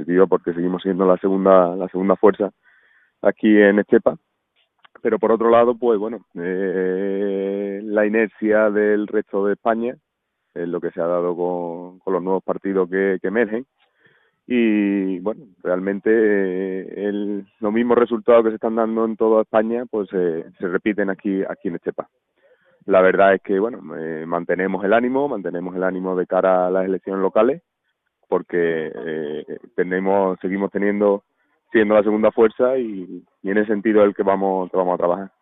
positivo porque seguimos siendo la segunda fuerza aquí en Estepa. Pero por otro lado, pues bueno, la inercia del resto de España es lo que se ha dado con los nuevos partidos que emergen. Y bueno, realmente los mismos resultados que se están dando en toda España pues se repiten aquí en Estepa. La verdad es que bueno, mantenemos el ánimo de cara a las elecciones locales, porque seguimos siendo la segunda fuerza y en ese sentido es el que vamos a trabajar.